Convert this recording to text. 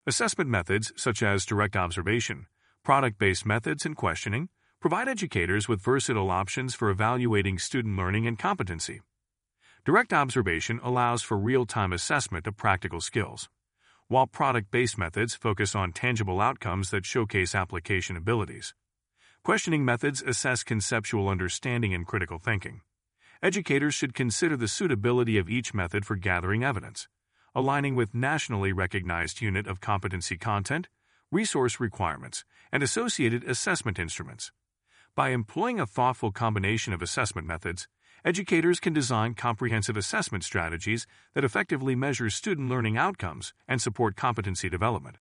Assessment methods such as direct observation, product-based methods, and questioning provide educators with versatile options for evaluating student learning and competency. Direct observation allows for real-time assessment of practical skills, while product-based methods focus on tangible outcomes that showcase application abilities. Questioning methods assess conceptual understanding and critical thinking. Educators should consider the suitability of each method for gathering evidence, aligning with nationally recognized unit of competency content, resource requirements, and associated assessment instruments. By employing a thoughtful combination of assessment methods, educators can design comprehensive assessment strategies that effectively measure student learning outcomes and support competency development.